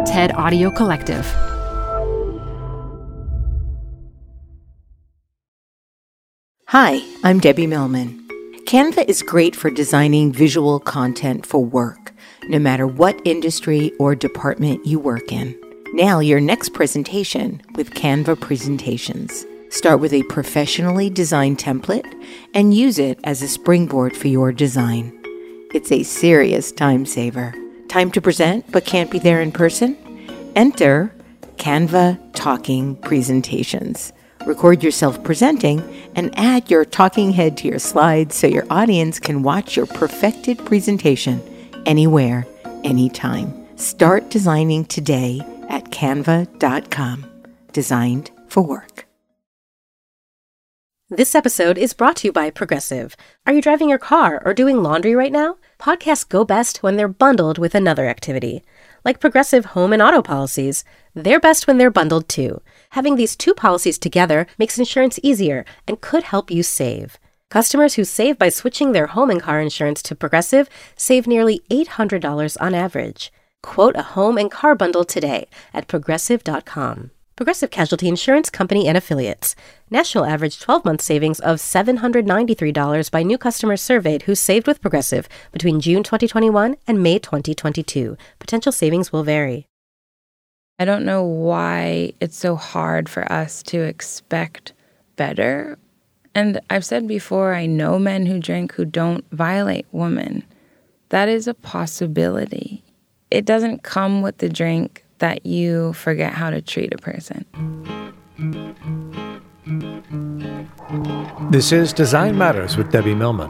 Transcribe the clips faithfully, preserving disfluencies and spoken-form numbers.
TED Audio Collective. Hi, I'm Debbie Millman. Canva is great for designing visual content for work, no matter what industry or department you work in. Nail your next presentation with Canva Presentations. Start with a professionally designed template and use it as a springboard for your design. It's a serious time saver. Time to present but can't be there in person? Enter Canva Talking Presentations. Record yourself presenting and add your talking head to your slides so your audience can watch your perfected presentation anywhere, anytime. Start designing today at canva dot com. Designed for work. This episode is brought to you by Progressive. Are you driving your car or doing laundry right now? Podcasts go best when they're bundled with another activity. Like Progressive home and auto policies, they're best when they're bundled too. Having these two policies together makes insurance easier and could help you save. Customers who save by switching their home and car insurance to Progressive save nearly eight hundred dollars on average. Quote a home and car bundle today at progressive dot com. Progressive Casualty Insurance Company and Affiliates. National average twelve-month savings of seven hundred ninety-three dollars by new customers surveyed who saved with Progressive between June twenty twenty-one and May twenty twenty-two. Potential savings will vary. I don't know why it's so hard for us to expect better. And I've said before, I know men who drink who don't violate women. That is a possibility. It doesn't come with the drink that you forget how to treat a person. This is Design Matters with Debbie Millman.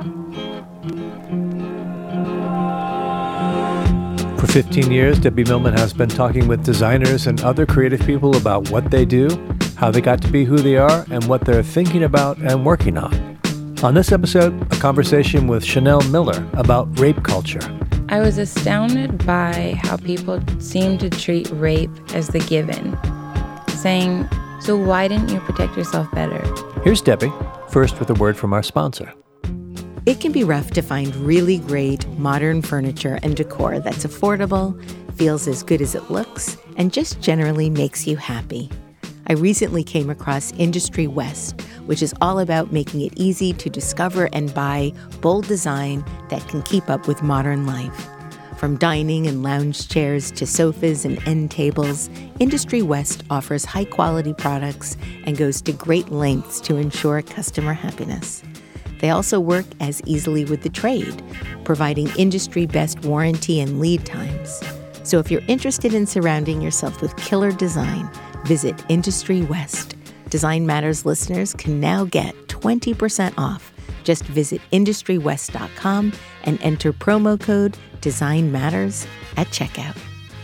For fifteen years, Debbie Millman has been talking with designers and other creative people about what they do, how they got to be who they are, and what they're thinking about and working on. On this episode, a conversation with Chanel Miller about rape culture. I was astounded by how people seem to treat rape as the given, saying, so why didn't you protect yourself better? Here's Debbie, first with a word from our sponsor. It can be rough to find really great modern furniture and decor that's affordable, feels as good as it looks, and just generally makes you happy. I recently came across Industry West, which is all about making it easy to discover and buy bold design that can keep up with modern life. From dining and lounge chairs to sofas and end tables, Industry West offers high-quality products and goes to great lengths to ensure customer happiness. They also work as easily with the trade, providing industry-best warranty and lead times. So if you're interested in surrounding yourself with killer design, visit Industry West. Design Matters listeners can now get twenty percent off. Just visit industry west dot com and enter promo code Design Matters at checkout.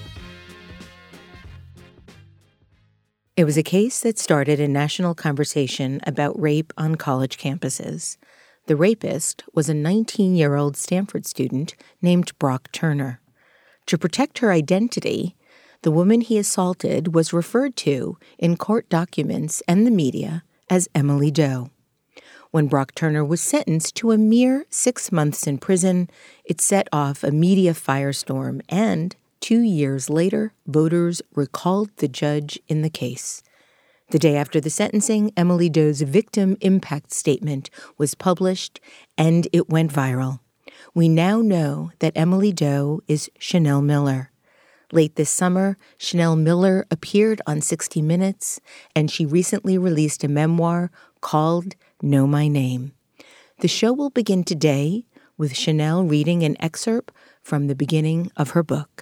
It was a case that started a national conversation about rape on college campuses. The rapist was a nineteen-year-old Stanford student named Brock Turner. To protect her identity, the woman he assaulted was referred to in court documents and the media as Emily Doe. When Brock Turner was sentenced to a mere six months in prison, it set off a media firestorm, and two years later, voters recalled the judge in the case. The day after the sentencing, Emily Doe's victim impact statement was published, and it went viral. We now know that Emily Doe is Chanel Miller. Late this summer, Chanel Miller appeared on sixty minutes, and she recently released a memoir called Know My Name. The show will begin today with Chanel reading an excerpt from the beginning of her book.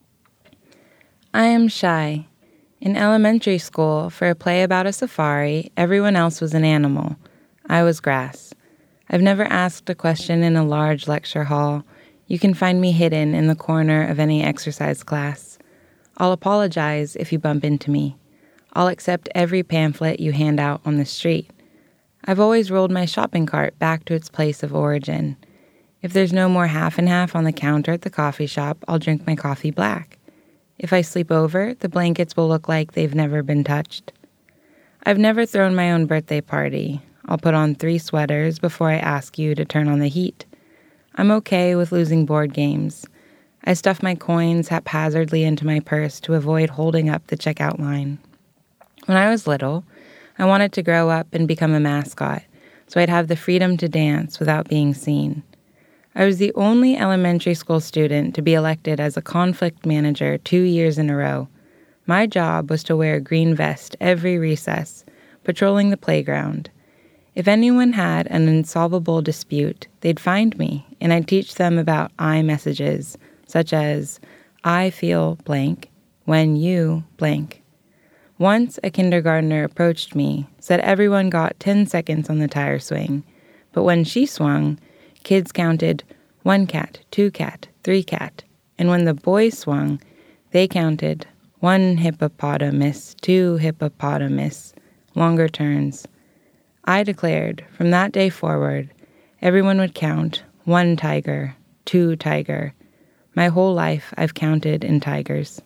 I am shy. In elementary school, for a play about a safari, everyone else was an animal. I was grass. I've never asked a question in a large lecture hall. You can find me hidden in the corner of any exercise class. I'll apologize if you bump into me. I'll accept every pamphlet you hand out on the street. I've always rolled my shopping cart back to its place of origin. If there's no more half and half on the counter at the coffee shop, I'll drink my coffee black. If I sleep over, the blankets will look like they've never been touched. I've never thrown my own birthday party. I'll put on three sweaters before I ask you to turn on the heat. I'm okay with losing board games. I stuffed my coins haphazardly into my purse to avoid holding up the checkout line. When I was little, I wanted to grow up and become a mascot, so I'd have the freedom to dance without being seen. I was the only elementary school student to be elected as a conflict manager two years in a row. My job was to wear a green vest every recess, patrolling the playground. If anyone had an insolvable dispute, they'd find me, and I'd teach them about I messages, such as, I feel blank, when you blank. Once a kindergartner approached me, said everyone got ten seconds on the tire swing, but when she swung, kids counted one cat, two cat, three cat, and when the boys swung, they counted one hippopotamus, two hippopotamus, longer turns. I declared, from that day forward, everyone would count one tiger, two tiger. My whole life I've counted in tigers.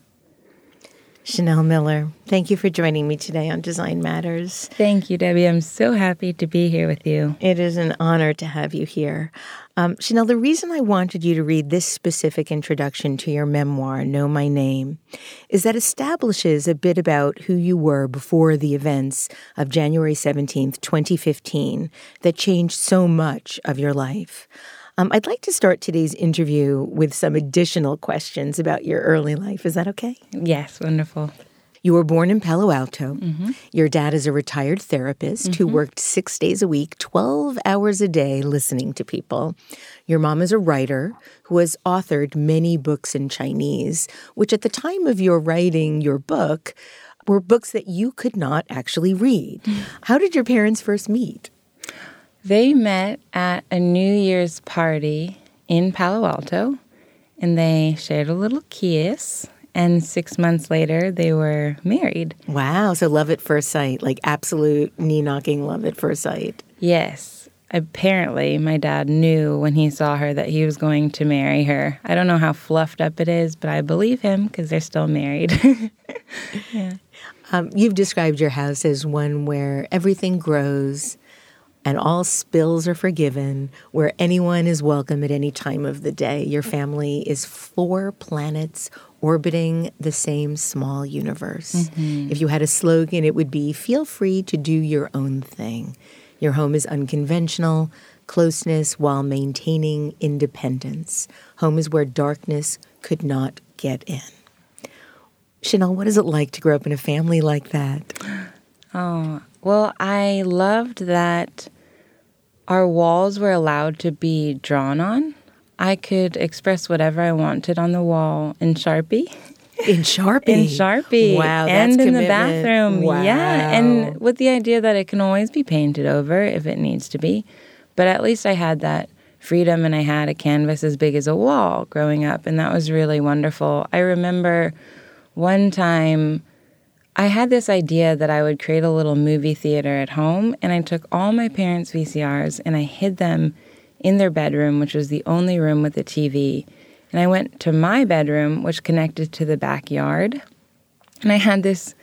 Chanel Miller, thank you for joining me today on Design Matters. Thank you, Debbie. I'm so happy to be here with you. It is an honor to have you here. Um, Chanel, the reason I wanted you to read this specific introduction to your memoir, Know My Name, is that it establishes a bit about who you were before the events of January seventeenth, twenty fifteen, that changed so much of your life. Um, I'd like to start today's interview with some additional questions about your early life. Is that okay? Yes, wonderful. You were born in Palo Alto. Mm-hmm. Your dad is a retired therapist mm-hmm. who worked six days a week, twelve hours a day listening to people. Your mom is a writer who has authored many books in Chinese, which at the time of your writing your book were books that you could not actually read. Mm-hmm. How did your parents first meet? They met at a New Year's party in Palo Alto, and they shared a little kiss, and six months later, they were married. Wow, so love at first sight, like absolute knee-knocking love at first sight. Yes. Apparently, my dad knew when he saw her that he was going to marry her. I don't know how fluffed up it is, but I believe him because they're still married. Yeah. Um, you've described your house as one where everything grows and all spills are forgiven, where anyone is welcome at any time of the day. Your family is four planets orbiting the same small universe. Mm-hmm. If you had a slogan, it would be, feel free to do your own thing. Your home is unconventional, closeness while maintaining independence. Home is where darkness could not get in. Chanel, what is it like to grow up in a family like that? Oh, well, I loved that our walls were allowed to be drawn on. I could express whatever I wanted on the wall in Sharpie. In Sharpie? In Sharpie. Wow, that's And in commitment. the bathroom. Wow. Yeah, and with the idea that it can always be painted over if it needs to be. But at least I had that freedom, and I had a canvas as big as a wall growing up, and that was really wonderful. I remember one time I had this idea that I would create a little movie theater at home, and I took all my parents' V C Rs and I hid them in their bedroom, which was the only room with a T V. And I went to my bedroom, which connected to the backyard, and I had this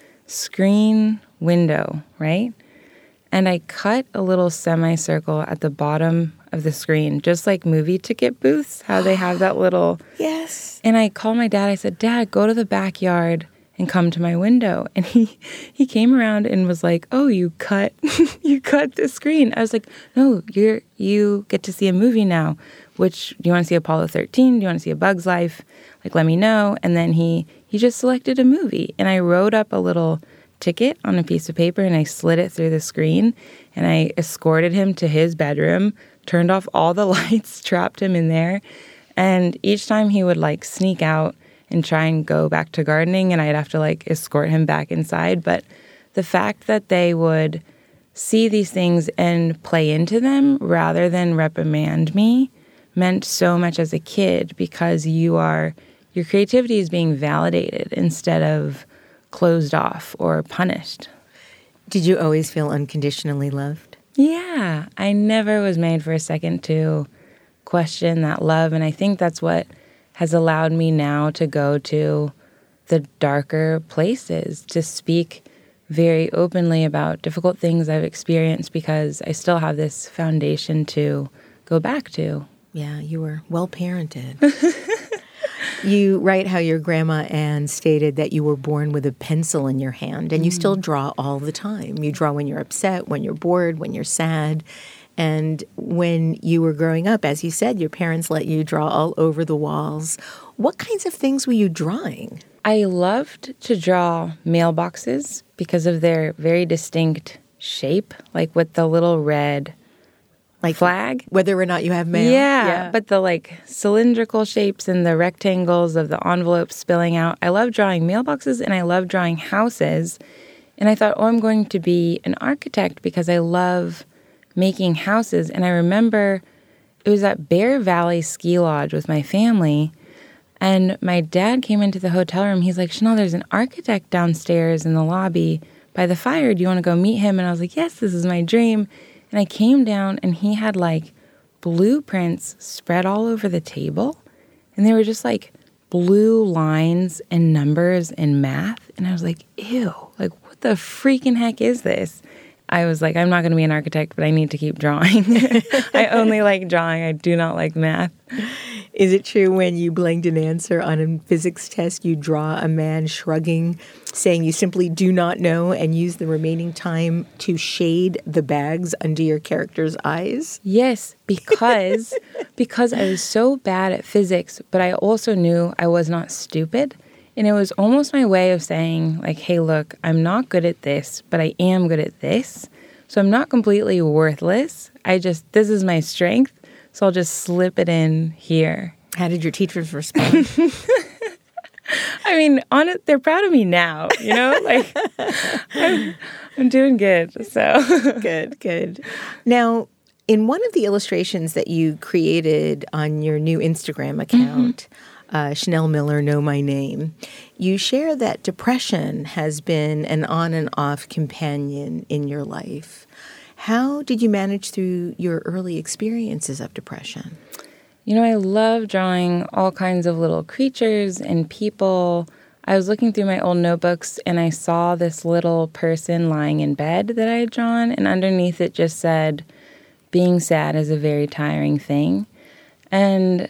screen window, right? And I cut a little semicircle at the bottom of the screen, just like movie ticket booths, how they have that little... Yes. And I called my dad. I said, Dad, go to the backyard and come to my window. And he, he came around and was like, oh, you cut you cut the screen. I was like, no, you're you get to see a movie now. Which, do you want to see Apollo thirteen? Do you want to see A Bug's Life? Like, let me know. And then he, he just selected a movie. And I wrote up a little ticket on a piece of paper and I slid it through the screen. And I escorted him to his bedroom, turned off all the lights, trapped him in there. And each time he would, like, sneak out and try and go back to gardening, and I'd have to, like, escort him back inside. But the fact that they would see these things and play into them rather than reprimand me meant so much as a kid, because you are, your creativity is being validated instead of closed off or punished. Did you always feel unconditionally loved? Yeah. I never was made for a second to question that love, and I think that's what has allowed me now to go to the darker places, to speak very openly about difficult things I've experienced, because I still have this foundation to go back to. Yeah, you were well parented. You write how your grandma Anne stated that you were born with a pencil in your hand, and you still draw all the time. You draw when you're upset, when you're bored, when you're sad. And when you were growing up, as you said, your parents let you draw all over the walls. What kinds of things were you drawing? I loved to draw mailboxes because of their very distinct shape, like with the little red Like flag. Whether or not you have mail? Yeah, yeah, but the like cylindrical shapes and the rectangles of the envelopes spilling out. I love drawing mailboxes and I love drawing houses. And I thought, oh, I'm going to be an architect because I love making houses. And I remember it was at Bear Valley Ski Lodge with my family. And my dad came into the hotel room. He's like, Chanel, there's an architect downstairs in the lobby by the fire. Do you want to go meet him? And I was like, yes, this is my dream. And I came down and he had like blueprints spread all over the table. And they were just like blue lines and numbers and math. And I was like, ew, like what the freaking heck is this? I was like, I'm not going to be an architect, but I need to keep drawing. I only like drawing. I do not like math. Is it true when you blanked an answer on a physics test, you draw a man shrugging, saying you simply do not know, and use the remaining time to shade the bags under your character's eyes? Yes, because because I was so bad at physics, but I also knew I was not stupid. And it was almost my way of saying, like, hey, look, I'm not good at this, but I am good at this. So I'm not completely worthless. I just, this is my strength. So I'll just slip it in here. How did your teachers respond? I mean, on it, they're proud of me now, you know? Like, I'm, I'm doing good, so. Good, good. Now, in one of the illustrations that you created on your new Instagram account, mm-hmm. Uh, Chanel Miller, Know My Name, you share that depression has been an on and off companion in your life. How did you manage through your early experiences of depression? You know, I love drawing all kinds of little creatures and people. I was looking through my old notebooks and I saw this little person lying in bed that I had drawn, and underneath it just said, being sad is a very tiring thing. And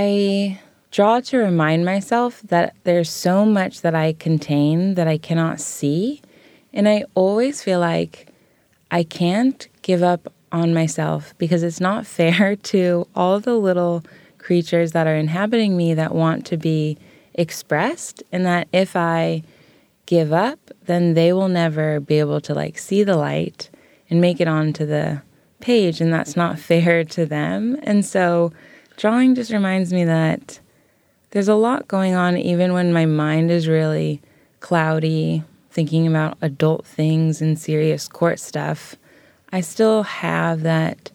I draw to remind myself that there's so much that I contain that I cannot see. And I always feel like I can't give up on myself because it's not fair to all the little creatures that are inhabiting me that want to be expressed, and that if I give up, then they will never be able to like see the light and make it onto the page, and that's not fair to them. And so drawing just reminds me that there's a lot going on even when my mind is really cloudy, thinking about adult things and serious court stuff. I still have that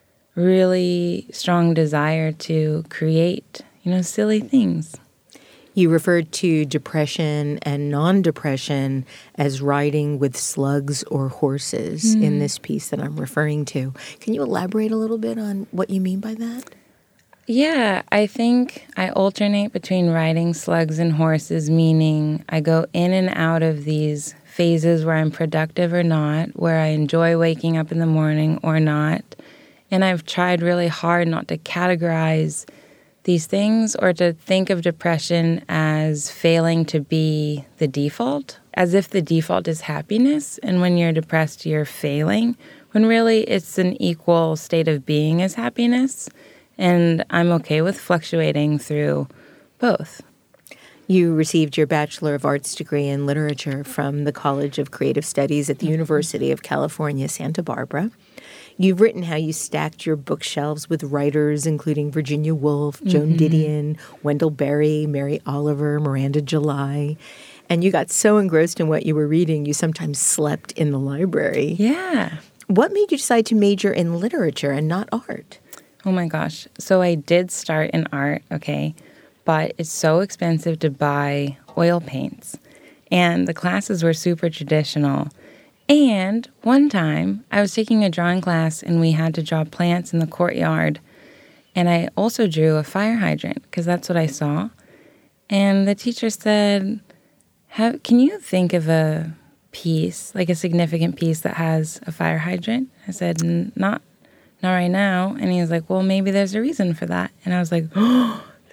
really strong desire to create, you know, silly things. You referred to depression and non-depression as riding with slugs or horses mm. in this piece that I'm referring to. Can you elaborate a little bit on what you mean by that? Yeah, I think I alternate between riding slugs and horses, meaning I go in and out of these phases where I'm productive or not, where I enjoy waking up in the morning or not. And I've tried really hard not to categorize these things or to think of depression as failing to be the default, as if the default is happiness. And when you're depressed, you're failing, when really it's an equal state of being as happiness. And I'm okay with fluctuating through both. You received your Bachelor of Arts degree in literature from the College of Creative Studies at the University of California, Santa Barbara. You've written how you stacked your bookshelves with writers including Virginia Woolf, Joan mm-hmm. Didion, Wendell Berry, Mary Oliver, Miranda July. And you got so engrossed in what you were reading, you sometimes slept in the library. Yeah. What made you decide to major in literature and not art? Oh my gosh. So I did start in art, okay, but it's so expensive to buy oil paints. And the classes were super traditional. And one time I was taking a drawing class and we had to draw plants in the courtyard. And I also drew a fire hydrant because that's what I saw. And the teacher said, Have, can you think of a piece, like a significant piece that has a fire hydrant? I said, not Not right now. And he was like, well, maybe there's a reason for that. And I was like, oh,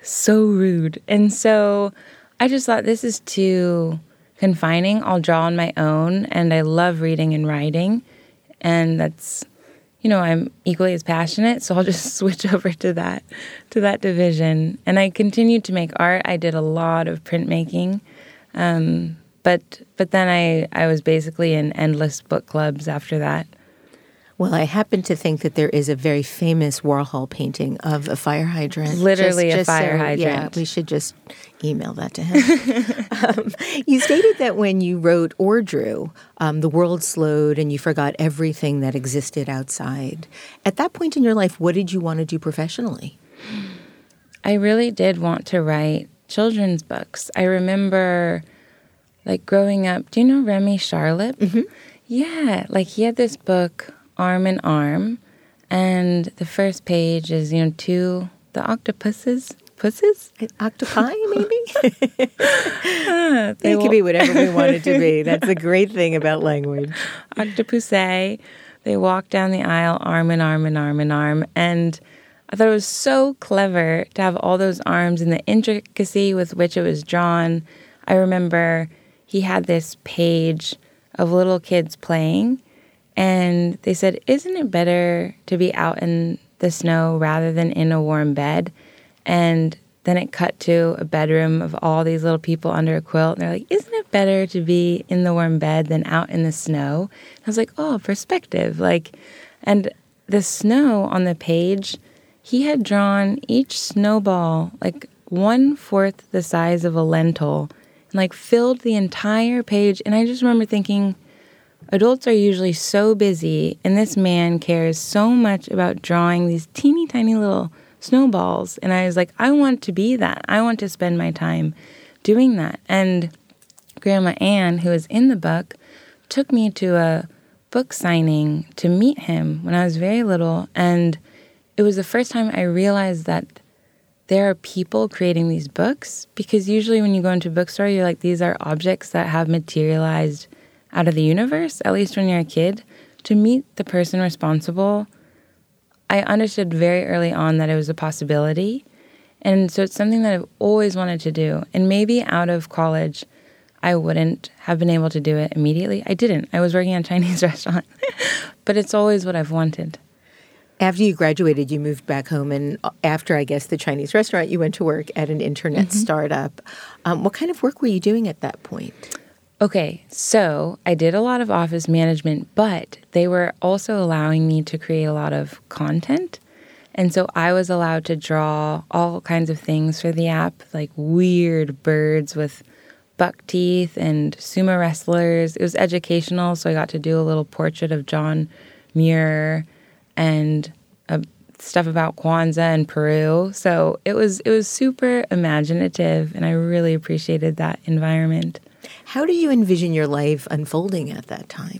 so rude. And so I just thought, this is too confining. I'll draw on my own, and I love reading and writing. And that's, you know, I'm equally as passionate, so I'll just switch over to that, to that division. And I continued to make art. I did a lot of printmaking. Um, but but then I, I was basically in endless book clubs after that. Well, I happen to think that there is a very famous Warhol painting of a fire hydrant. Literally just, a just fire so, hydrant. Yeah, we should just email that to him. um, you stated that when you wrote or drew, um, the world slowed and you forgot everything that existed outside. At that point in your life, what did you want to do professionally? I really did want to write children's books. I remember, like, growing up, do you know Remy Charlotte? Mm-hmm. Yeah, like he had this book, Arm in Arm, and the first page is, you know, two, the octopuses, pusses? Octopi, maybe? ah, it could be whatever we want it to be. That's the great thing about language. Octopusae, they walk down the aisle, arm in arm in arm in arm, and I thought it was so clever to have all those arms and the intricacy with which it was drawn. I remember he had this page of little kids playing, and they said, isn't it better to be out in the snow rather than in a warm bed? And then it cut to a bedroom of all these little people under a quilt. And they're like, isn't it better to be in the warm bed than out in the snow? And I was like, oh, perspective. Like, and the snow on the page, he had drawn each snowball like one-fourth the size of a lentil and like filled the entire page. And I just remember thinking, adults are usually so busy, and this man cares so much about drawing these teeny tiny little snowballs. And I was like, I want to be that. I want to spend my time doing that. And Grandma Ann, who was in the book, took me to a book signing to meet him when I was very little. And it was the first time I realized that there are people creating these books, because usually when you go into a bookstore, you're like, these are objects that have materialized out of the universe, at least when you're a kid. To meet the person responsible, I understood very early on that it was a possibility. And so it's something that I've always wanted to do. And maybe out of college, I wouldn't have been able to do it immediately. I didn't. I was working at a Chinese restaurant. But it's always what I've wanted. After you graduated, you moved back home. And after, I guess, the Chinese restaurant, you went to work at an internet mm-hmm. startup. Um, what kind of work were you doing at that point? Okay, so I did a lot of office management, but they were also allowing me to create a lot of content. And so I was allowed to draw all kinds of things for the app, like weird birds with buck teeth and sumo wrestlers. It was educational, so I got to do a little portrait of John Muir and uh, stuff about Kwanzaa and Peru. So it was it was super imaginative, and I really appreciated that environment. How do you envision your life unfolding at that time?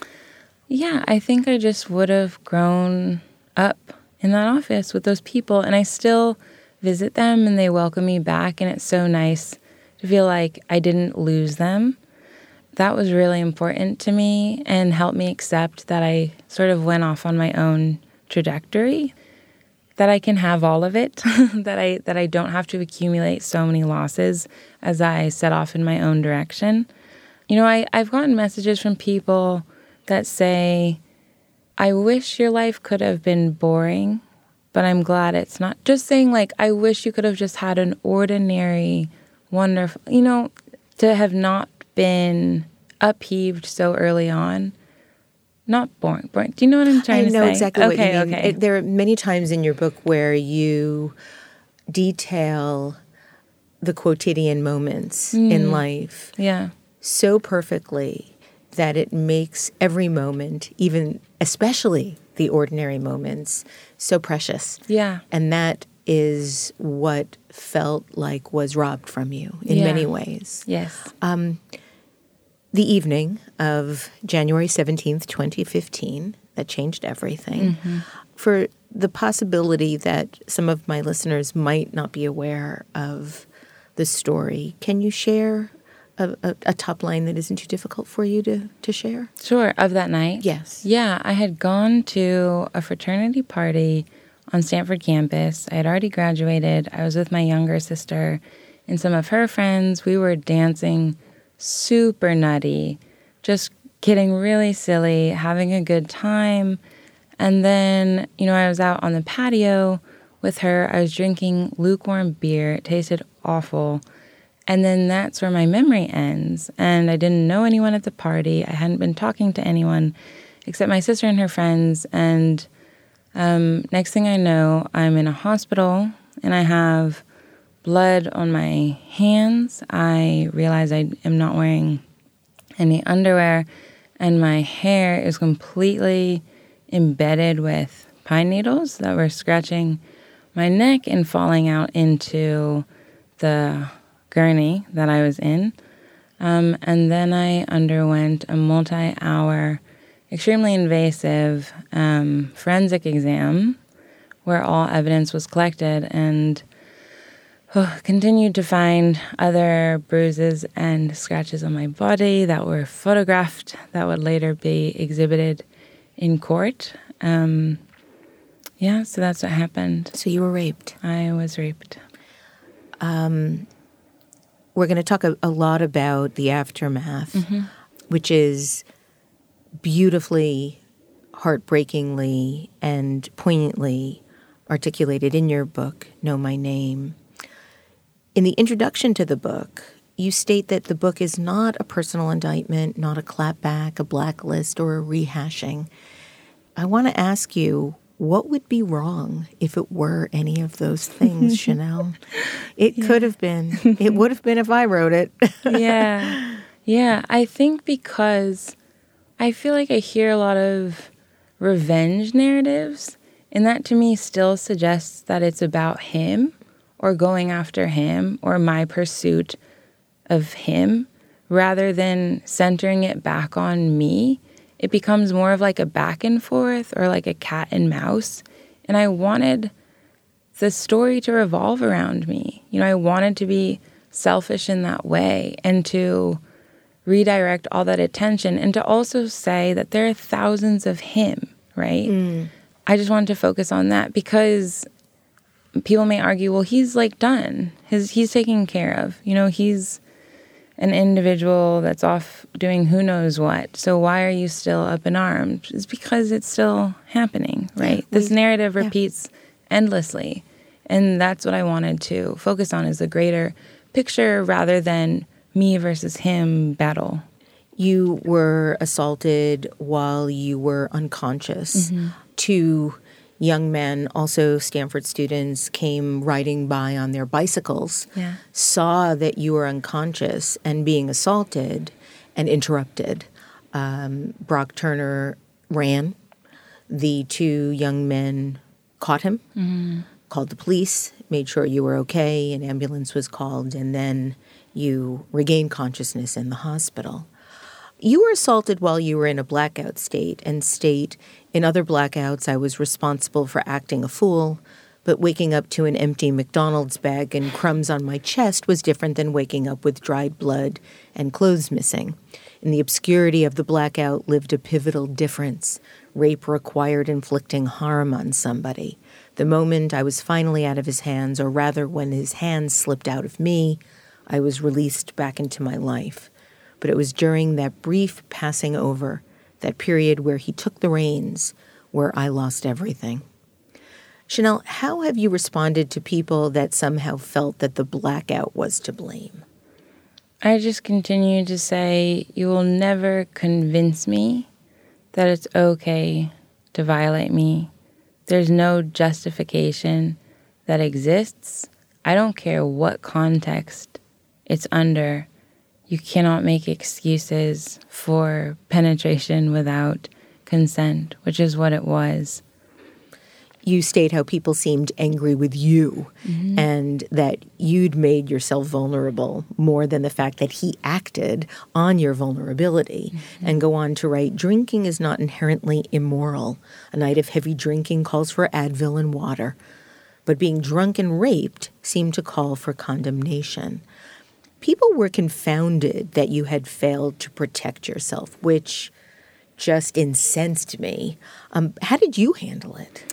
Yeah, I think I just would have grown up in that office with those people, and I still visit them, and they welcome me back, and it's so nice to feel like I didn't lose them. That was really important to me and helped me accept that I sort of went off on my own trajectory, that I can have all of it, that I that I don't have to accumulate so many losses as I set off in my own direction. You know, I, I've gotten messages from people that say, I wish your life could have been boring, but I'm glad it's not. Just saying, like, I wish you could have just had an ordinary, wonderful, you know, to have not been upheaved so early on. Not boring. Boring. Do you know what I'm trying to say? I know exactly what okay, you mean. Okay. It, there are many times in your book where you detail the quotidian moments mm. in life yeah. so perfectly that it makes every moment, even especially the ordinary moments, so precious. Yeah. And that is what felt like was robbed from you in yeah. many ways. Yes. Um, The evening of January seventeenth, twenty fifteen, that changed everything. Mm-hmm. For the possibility that some of my listeners might not be aware of the story, can you share a, a, a top line that isn't too difficult for you to, to share? Sure. Of that night? Yes. Yeah. I had gone to a fraternity party on Stanford campus. I had already graduated. I was with my younger sister and some of her friends. We were dancing super nutty, just getting really silly, having a good time. And then, you know, I was out on the patio with her. I was drinking lukewarm beer. It tasted awful. And then that's where my memory ends. And I didn't know anyone at the party. I hadn't been talking to anyone except my sister and her friends. And um, next thing I know, I'm in a hospital and I have blood on my hands. I realize I am not wearing any underwear, and my hair is completely embedded with pine needles that were scratching my neck and falling out into the gurney that I was in. Um, and then I underwent a multi-hour, extremely invasive um, forensic exam where all evidence was collected, and oh, continued to find other bruises and scratches on my body that were photographed that would later be exhibited in court. Um, yeah, so that's what happened. So you were raped. I was raped. Um, we're going to talk a, a lot about the aftermath, mm-hmm. which is beautifully, heartbreakingly, and poignantly articulated in your book, Know My Name. In the introduction to the book, you state that the book is not a personal indictment, not a clapback, a blacklist, or a rehashing. I want to ask you, what would be wrong if it were any of those things, Chanel? It yeah. could have been. It would have been if I wrote it. yeah. Yeah. I think because I feel like I hear a lot of revenge narratives, and that to me still suggests that it's about him or going after him or my pursuit of him rather than centering it back on me. It becomes more of like a back and forth or like a cat and mouse. And I wanted the story to revolve around me. You know, I wanted to be selfish in that way and to redirect all that attention and to also say that there are thousands of him, right? Mm. I just wanted to focus on that because people may argue, well, he's like done. His, he's taken care of. You know, he's an individual that's off doing who knows what. So why are you still up in arms? It's because it's still happening, right? Yeah, this narrative repeats yeah. endlessly. And that's what I wanted to focus on, is the greater picture rather than me versus him battle. You were assaulted while you were unconscious. Mm-hmm. Two young men, also Stanford students, came riding by on their bicycles, yeah. saw that you were unconscious and being assaulted, and interrupted. Um, Brock Turner ran. The two young men caught him, mm-hmm. called the police, made sure you were okay, an ambulance was called, and then you regained consciousness in the hospital. You were assaulted while you were in a blackout state, and state, in other blackouts, I was responsible for acting a fool, but waking up to an empty McDonald's bag and crumbs on my chest was different than waking up with dried blood and clothes missing. In the obscurity of the blackout lived a pivotal difference. Rape required inflicting harm on somebody. The moment I was finally out of his hands, or rather when his hands slipped out of me, I was released back into my life. But it was during that brief passing over, that period where he took the reins, where I lost everything. Chanel, how have you responded to people that somehow felt that the blackout was to blame? I just continue to say, you will never convince me that it's okay to violate me. There's no justification that exists. I don't care what context it's under. You cannot make excuses for penetration without consent, which is what it was. You state how people seemed angry with you, mm-hmm. and that you'd made yourself vulnerable more than the fact that he acted on your vulnerability, mm-hmm. and go on to write, drinking is not inherently immoral. A night of heavy drinking calls for Advil and water, but being drunk and raped seemed to call for condemnation. People were confounded that you had failed to protect yourself, which just incensed me. Um, how did you handle it?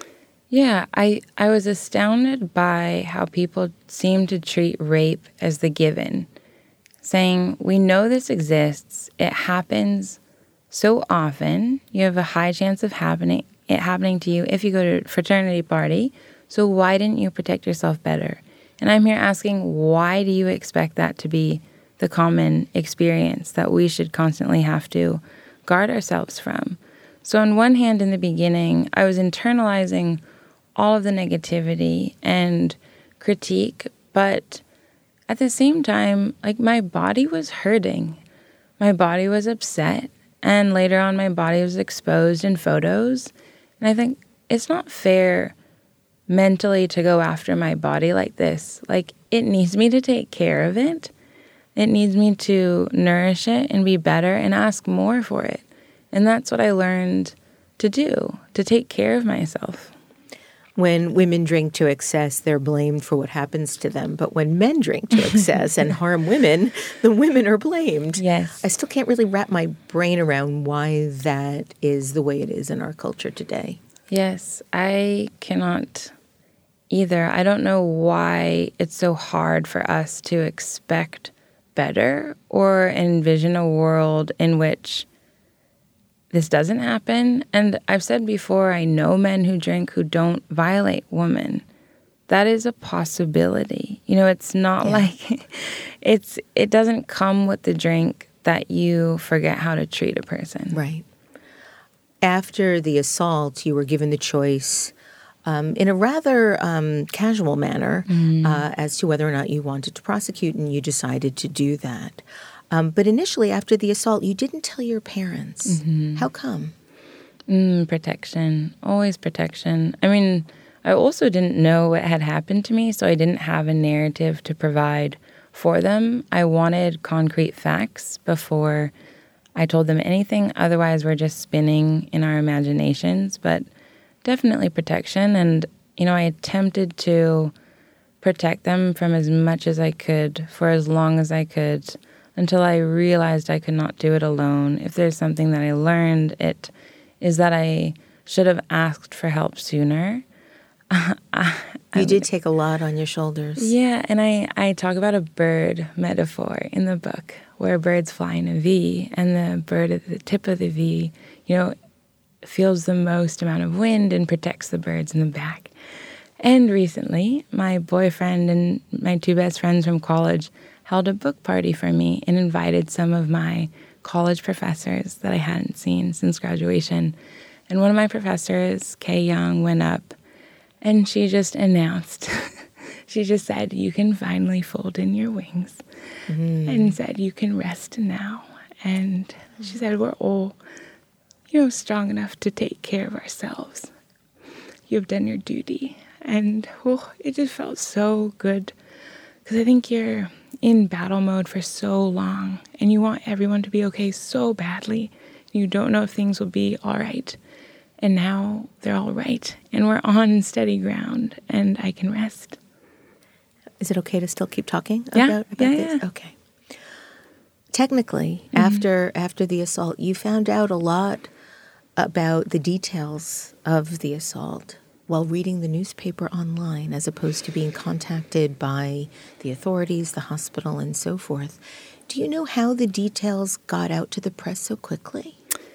Yeah, I, I was astounded by how people seem to treat rape as the given, saying, we know this exists, it happens so often, you have a high chance of happening it happening to you if you go to a fraternity party, so why didn't you protect yourself better? And I'm here asking, why do you expect that to be the common experience that we should constantly have to guard ourselves from? So on one hand, in the beginning, I was internalizing all of the negativity and critique, but at the same time, like, my body was hurting. My body was upset, and later on my body was exposed in photos. And I think it's not fair mentally to go after my body like this. Like, it needs me to take care of it. It needs me to nourish it and be better and ask more for it. And that's what I learned to do, to take care of myself. When women drink to excess, they're blamed for what happens to them. But when men drink to excess and harm women, the women are blamed. Yes. I still can't really wrap my brain around why that is the way it is in our culture today. Yes, I cannot either. I don't know why it's so hard for us to expect better or envision a world in which this doesn't happen. And I've said before, I know men who drink who don't violate women. That is a possibility. You know, it's not yeah. like it's it doesn't come with the drink that you forget how to treat a person. Right. After the assault, you were given the choice um, in a rather um, casual manner mm. uh, as to whether or not you wanted to prosecute, and you decided to do that. Um, but initially, after the assault, you didn't tell your parents. Mm-hmm. How come? Mm, protection. Always protection. I mean, I also didn't know what had happened to me, so I didn't have a narrative to provide for them. I wanted concrete facts before I told them anything. Otherwise, we're just spinning in our imaginations. But definitely protection. And, you know, I attempted to protect them from as much as I could for as long as I could, until I realized I could not do it alone. If there's something that I learned, it is that I should have asked for help sooner. Uh, I, you did take a lot on your shoulders. Yeah, and I, I talk about a bird metaphor in the book where birds fly in a V, and the bird at the tip of the V, you know, feels the most amount of wind and protects the birds in the back. And recently, my boyfriend and my two best friends from college held a book party for me and invited some of my college professors that I hadn't seen since graduation. And one of my professors, Kay Young, went up and she just announced, she just said, you can finally fold in your wings, mm-hmm. and said, you can rest now. And she said, we're all, you know, strong enough to take care of ourselves. You've done your duty. And oh, it just felt so good, because I think you're in battle mode for so long and you want everyone to be okay so badly. You don't know if things will be all right. And now they're all right, and we're on steady ground, and I can rest. Is it okay to still keep talking yeah, about, about yeah, this? Yeah. Okay. Technically, mm-hmm. after after the assault, you found out a lot about the details of the assault while reading the newspaper online, as opposed to being contacted by the authorities, the hospital, and so forth. Do you know how the details got out to the press so quickly?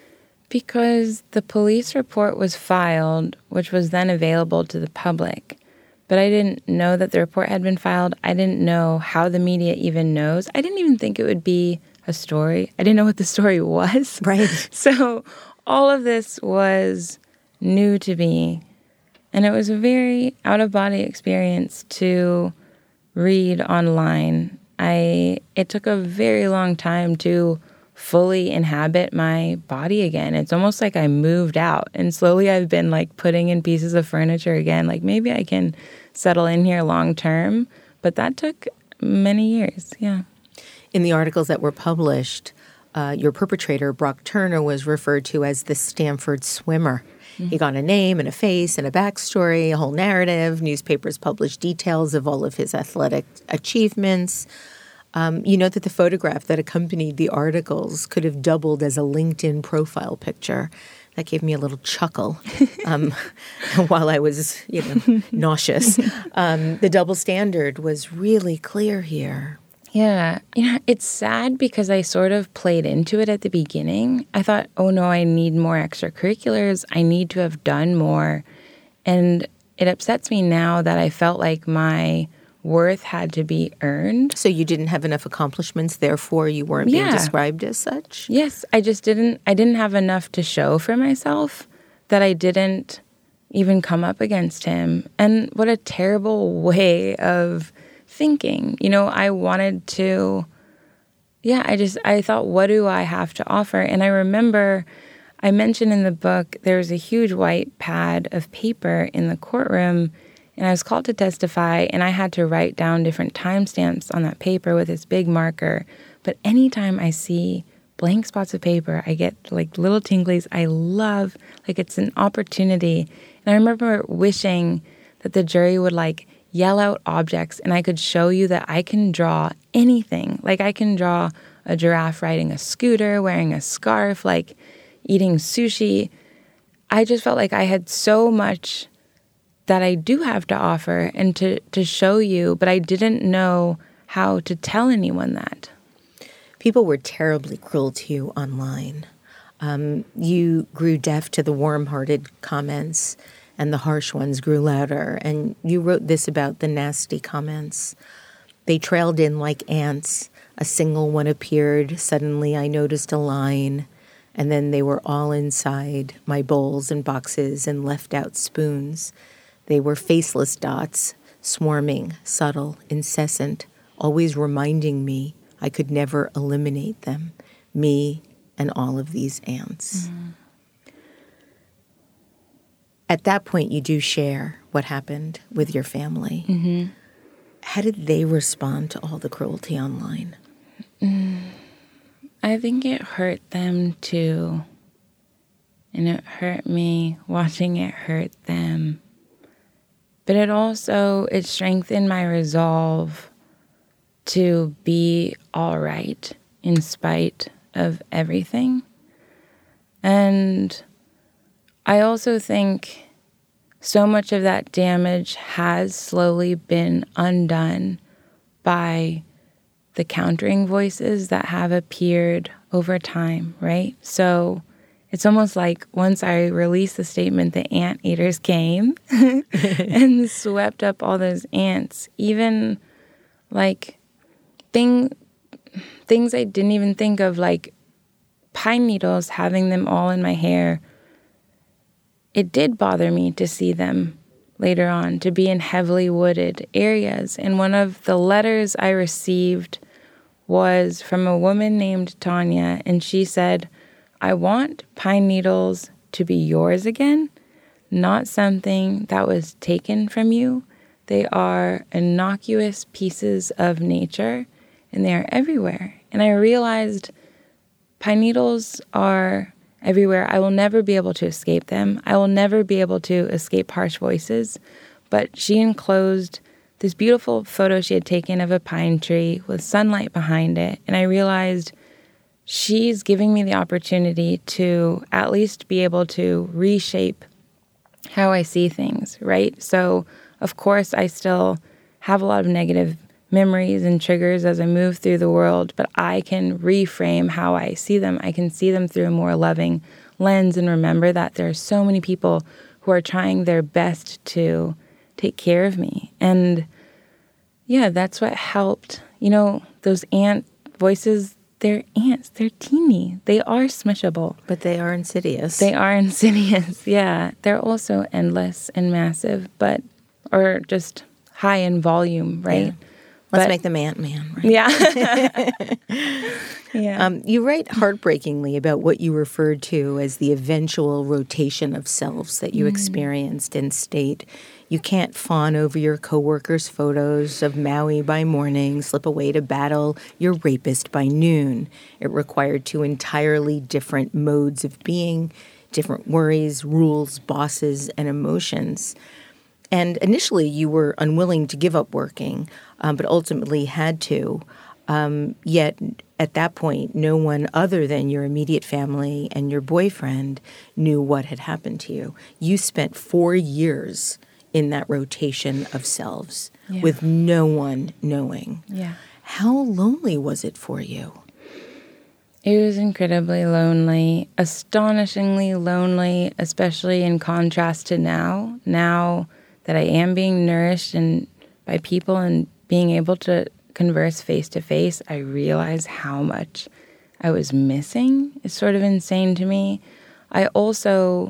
Because the police report was filed, which was then available to the public. But I didn't know that the report had been filed. I didn't know how the media even knows. I didn't even think it would be a story. I didn't know what the story was. Right. So all of this was new to me. And it was a very out-of-body experience to read online. I it took a very long time to fully inhabit my body again. It's almost like I moved out, and slowly I've been like putting in pieces of furniture again. Like maybe I can settle in here long term, but that took many years. Yeah. In the articles that were published, uh, your perpetrator, Brock Turner, was referred to as the Stanford swimmer. Mm-hmm. He got a name and a face and a backstory, a whole narrative. Newspapers published details of all of his athletic achievements. Um, you know that the photograph that accompanied the articles could have doubled as a LinkedIn profile picture. That gave me a little chuckle um, while I was, you know, nauseous. Um, the double standard was really clear here. Yeah. You know, it's sad because I sort of played into it at the beginning. I thought, oh, no, I need more extracurriculars. I need to have done more. And it upsets me now that I felt like my worth had to be earned. So you didn't have enough accomplishments, therefore you weren't yeah. being described as such? Yes. I just didn't, I didn't have enough to show for myself that I didn't even come up against him. And what a terrible way of thinking. You know, I wanted to, yeah, I just, I thought, what do I have to offer? And I remember I mentioned in the book, there was a huge white pad of paper in the courtroom, and I was called to testify, and I had to write down different timestamps on that paper with this big marker. But anytime I see blank spots of paper, I get like little tinglies. I love, like it's an opportunity. And I remember wishing that the jury would like yell out objects and I could show you that I can draw anything. Like I can draw a giraffe riding a scooter, wearing a scarf, like eating sushi. I just felt like I had so much that I do have to offer and to, to show you, but I didn't know how to tell anyone that. People were terribly cruel to you online. Um, you grew deaf to the warm-hearted comments, and the harsh ones grew louder. And you wrote this about the nasty comments. They trailed in like ants. A single one appeared. Suddenly I noticed a line. And then they were all inside my bowls and boxes and left out spoons. They were faceless dots, swarming, subtle, incessant, always reminding me I could never eliminate them, me and all of these ants. Mm-hmm. At that point, you do share what happened with your family. Mm-hmm. How did they respond to all the cruelty online? Mm. I think it hurt them too. And it hurt me watching it hurt them. But it also, it strengthened my resolve to be all right in spite of everything. And I also think so much of that damage has slowly been undone by the countering voices that have appeared over time, right? So it's almost like once I released the statement, the anteaters came and swept up all those ants. Even like thing, things I didn't even think of, like pine needles, having them all in my hair. It did bother me to see them later on, to be in heavily wooded areas. And one of the letters I received was from a woman named Tanya, and she said, I want pine needles to be yours again, not something that was taken from you. They are innocuous pieces of nature, and they are everywhere. And I realized pine needles are everywhere. I will never be able to escape them. I will never be able to escape harsh voices. But she enclosed this beautiful photo she had taken of a pine tree with sunlight behind it. And I realized she's giving me the opportunity to at least be able to reshape how I see things, right? So, of course, I still have a lot of negative memories and triggers as I move through the world, but I can reframe how I see them. I can see them through a more loving lens and remember that there are so many people who are trying their best to take care of me. And yeah, that's what helped. You know, those ant voices, they're ants. They're teeny. They are smishable. But they are insidious. They are insidious, yeah. They're also endless and massive, but, or just high in volume, right? Yeah. Let's but, make them Ant-Man, right? Yeah. yeah. Um, you write heartbreakingly about what you referred to as the eventual rotation of selves that you mm. experienced and state you can't fawn over your coworkers' photos of Maui by morning, slip away to battle your rapist by noon. It required two entirely different modes of being, different worries, rules, bosses, and emotions. And initially, you were unwilling to give up working, um, but ultimately had to. Um, yet at that point, no one other than your immediate family and your boyfriend knew what had happened to you. You spent four years in that rotation of selves yeah. with no one knowing. Yeah. How lonely was it for you? It was incredibly lonely, astonishingly lonely, especially in contrast to now. Now that I am being nourished and by people and being able to converse face to face, I realize how much I was missing. It's sort of insane to me. I also,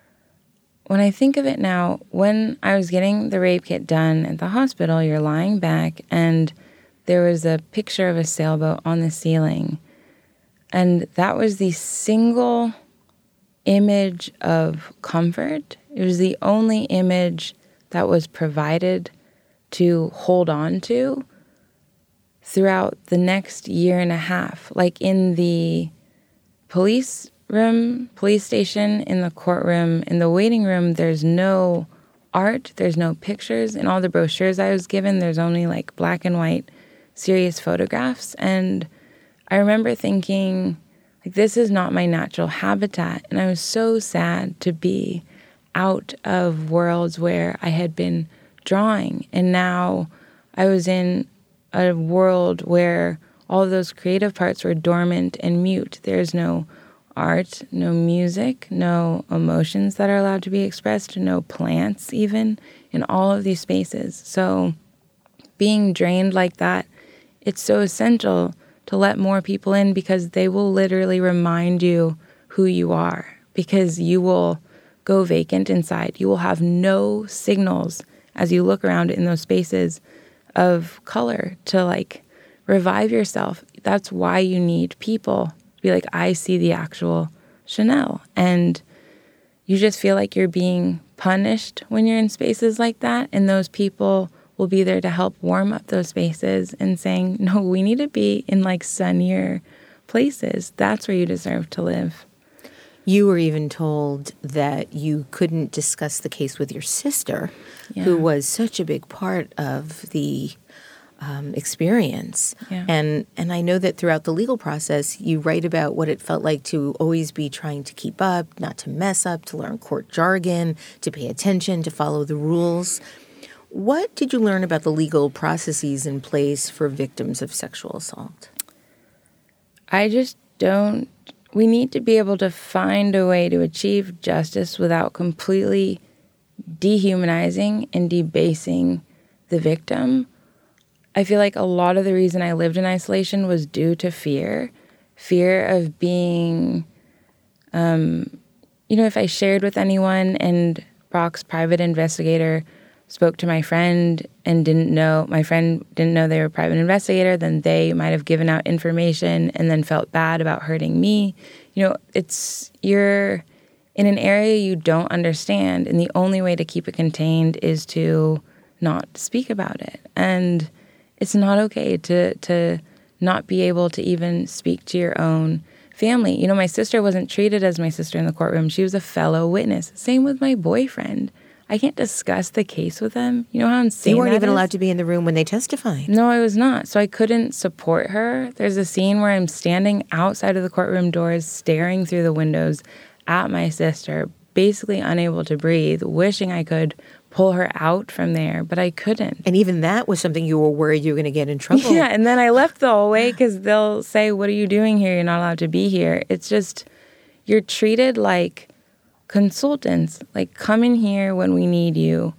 when I think of it now, when I was getting the rape kit done at the hospital, you're lying back and there was a picture of a sailboat on the ceiling. And that was the single image of comfort. It was the only image that was provided to hold on to throughout the next year and a half. Like in the police room, police station, in the courtroom, in the waiting room, there's no art, there's no pictures. In all the brochures I was given, there's only like black and white serious photographs. And I remember thinking, like, this is not my natural habitat. And I was so sad to be out of worlds where I had been drawing. And now I was in a world where all of those creative parts were dormant and mute. There's no art, no music, no emotions that are allowed to be expressed, no plants even in all of these spaces. So being drained like that, it's so essential to let more people in because they will literally remind you who you are, because you will go vacant inside. You will have no signals as you look around in those spaces of color to like revive yourself. That's why you need people to be like, I see the actual Chanel. And you just feel like you're being punished when you're in spaces like that. And those people will be there to help warm up those spaces and saying, no, we need to be in like sunnier places. That's where you deserve to live. You were even told that you couldn't discuss the case with your sister, yeah. who was such a big part of the um, experience. Yeah. And and I know that throughout the legal process, you write about what it felt like to always be trying to keep up, not to mess up, to learn court jargon, to pay attention, to follow the rules. What did you learn about the legal processes in place for victims of sexual assault? I just don't. We need to be able to find a way to achieve justice without completely dehumanizing and debasing the victim. I feel like a lot of the reason I lived in isolation was due to fear. Fear of being, um, you know, if I shared with anyone and Brock's private investigator spoke to my friend and didn't know, my friend didn't know they were a private investigator, then they might have given out information and then felt bad about hurting me. You know, it's, you're in an area you don't understand, and the only way to keep it contained is to not speak about it. And it's not okay to to not be able to even speak to your own family. You know, my sister wasn't treated as my sister in the courtroom. She was a fellow witness. Same with my boyfriend. I can't discuss the case with them. You know how insane You weren't that even is? allowed to be in the room when they testified. No, I was not. So I couldn't support her. There's a scene where I'm standing outside of the courtroom doors, staring through the windows at my sister, basically unable to breathe, wishing I could pull her out from there, but I couldn't. And even that was something you were worried you were going to get in trouble. Yeah, and then I left the hallway because they'll say, what are you doing here? You're not allowed to be here. It's just, you're treated like consultants, like come in here when we need you,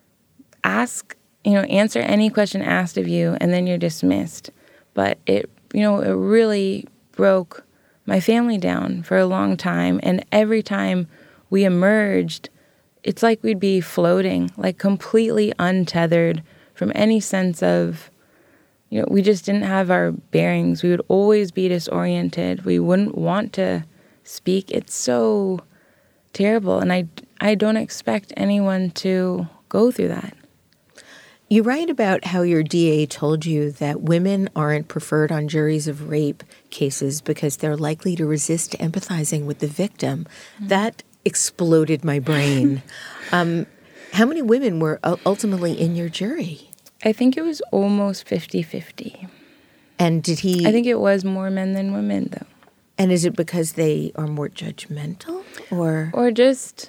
ask, you know, answer any question asked of you, and then you're dismissed. But it, you know, it really broke my family down for a long time. And every time we emerged, it's like we'd be floating, like completely untethered from any sense of, you know, we just didn't have our bearings. We would always be disoriented. We wouldn't want to speak. It's so terrible. And I, I don't expect anyone to go through that. You write about how your D A told you that women aren't preferred on juries of rape cases because they're likely to resist empathizing with the victim. Mm-hmm. That exploded my brain. um, how many women were ultimately in your jury? I think it was almost fifty-fifty. And did he... I think it was more men than women, though. And is it because they are more judgmental, or... Or just,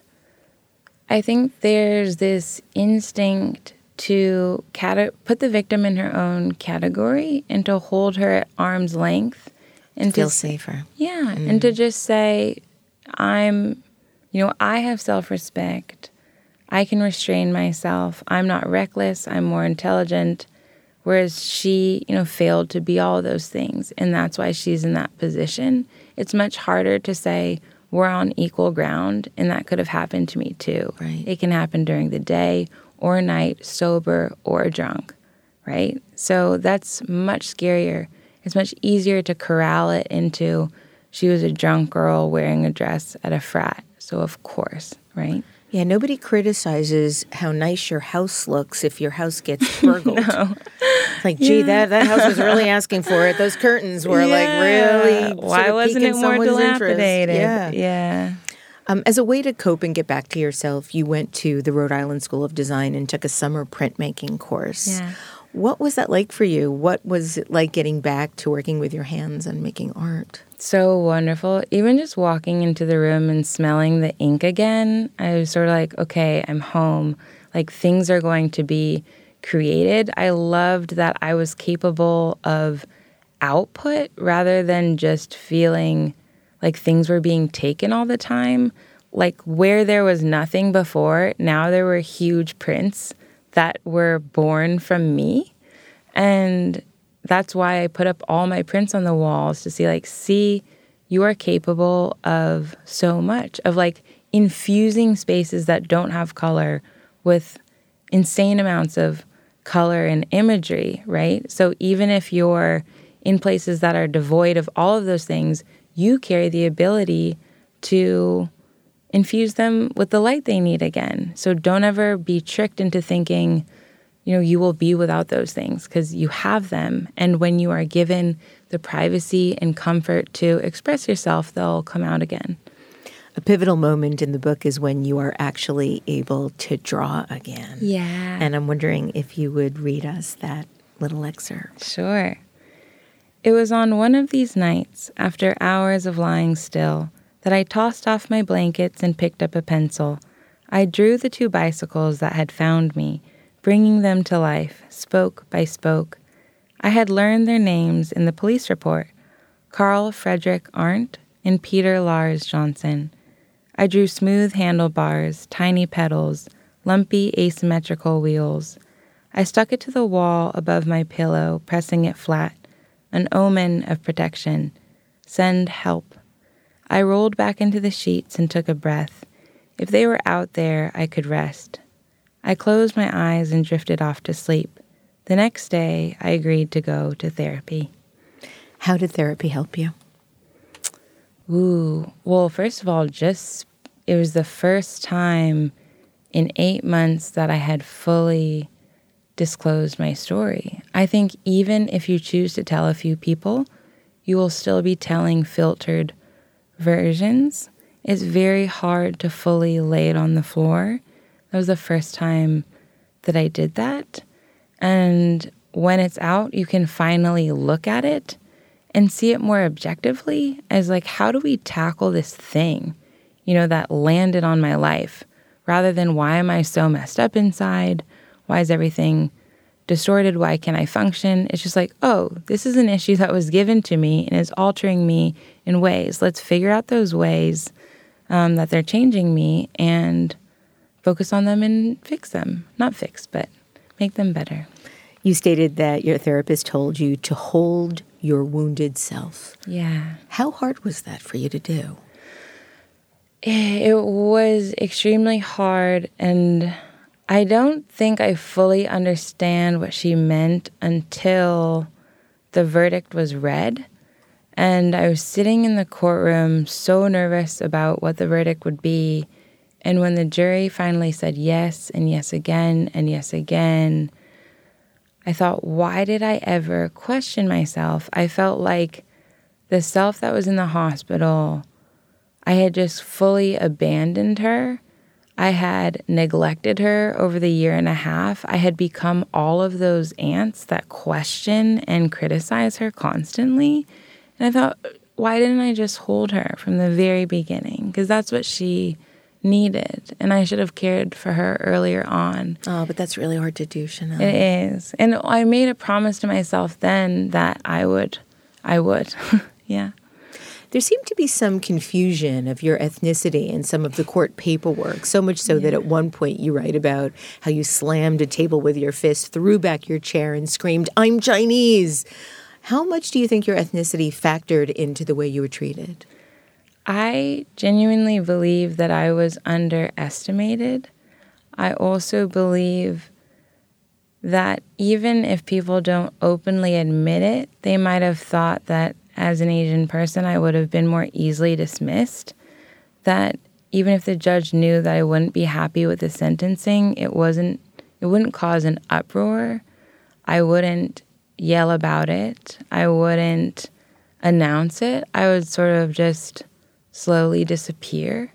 I think there's this instinct to cate- put the victim in her own category and to hold her at arm's length. And to feel to, safer. Yeah, mm. and to just say, I'm, you know, I have self-respect. I can restrain myself. I'm not reckless. I'm more intelligent. Whereas she, you know, failed to be all those things. And that's why she's in that position. It's much harder to say we're on equal ground, and that could have happened to me too. Right. It can happen during the day or night, sober or drunk, right? So that's much scarier. It's much easier to corral it into she was a drunk girl wearing a dress at a frat. So of course, right? Yeah, nobody criticizes how nice your house looks if your house gets burgled. No. Like, gee, Yeah. that, that house was really asking for it. Those curtains were Yeah. like really Why sort of wasn't it piquing more someone's dilapidated? interest. Yeah. Yeah. Um, as a way to cope and get back to yourself, you went to the Rhode Island School of Design and took a summer printmaking course. Yeah. What was that like for you? What was it like getting back to working with your hands and making art? So wonderful. Even just walking into the room and smelling the ink again, I was sort of like, okay, I'm home. Like things are going to be created. I loved that I was capable of output rather than just feeling like things were being taken all the time. Like where there was nothing before, now there were huge prints that were born from me. And that's why I put up all my prints on the walls to see, like, see, you are capable of so much, of, like, infusing spaces that don't have color with insane amounts of color and imagery, right? So even if you're in places that are devoid of all of those things, you carry the ability to infuse them with the light they need again. So don't ever be tricked into thinking, you know, you will be without those things, because you have them. And when you are given the privacy and comfort to express yourself, they'll come out again. A pivotal moment in the book is when you are actually able to draw again. Yeah. And I'm wondering if you would read us that little excerpt. Sure. It was on one of these nights, after hours of lying still, that I tossed off my blankets and picked up a pencil. I drew the two bicycles that had found me, bringing them to life, spoke by spoke. I had learned their names in the police report, Carl Frederick Arndt and Peter Lars Johnson. I drew smooth handlebars, tiny pedals, lumpy asymmetrical wheels. I stuck it to the wall above my pillow, pressing it flat, an omen of protection. Send help. I rolled back into the sheets and took a breath. If they were out there, I could rest. I closed my eyes and drifted off to sleep. The next day, I agreed to go to therapy. How did therapy help you? Ooh, well, first of all, just it was the first time in eight months that I had fully disclosed my story. I think even if you choose to tell a few people, you will still be telling filtered versions. It's very hard to fully lay it on the floor. That was the first time that I did that. And when it's out, you can finally look at it and see it more objectively as like, how do we tackle this thing, you know, that landed on my life, rather than why am I so messed up inside? Why is everything distorted? Why can't I function? It's just like, oh, this is an issue that was given to me and is altering me in ways. Let's figure out those ways um, that they're changing me and focus on them and fix them. Not fix, but make them better. You stated that your therapist told you to hold your wounded self. Yeah. How hard was that for you to do? It was extremely hard, and I don't think I fully understand what she meant until the verdict was read. And I was sitting in the courtroom so nervous about what the verdict would be. And when the jury finally said yes and yes again and yes again, I thought, why did I ever question myself? I felt like the self that was in the hospital, I had just fully abandoned her. I had neglected her over the year and a half. I had become all of those aunts that question and criticize her constantly. And I thought, why didn't I just hold her from the very beginning? Because that's what she needed. And I should have cared for her earlier on. Oh, but that's really hard to do, Chanel. It is. And I made a promise to myself then that I would. I would. Yeah. There seemed to be some confusion of your ethnicity in some of the court paperwork, so much so yeah. that at one point you write about how you slammed a table with your fist, threw back your chair, and screamed, "I'm Chinese." How much do you think your ethnicity factored into the way you were treated? I genuinely believe that I was underestimated. I also believe that even if people don't openly admit it, they might have thought that as an Asian person, I would have been more easily dismissed. That even if the judge knew that I wouldn't be happy with the sentencing, it wasn't, it wouldn't cause an uproar. I wouldn't yell about it. I wouldn't announce it. I would sort of just slowly disappear.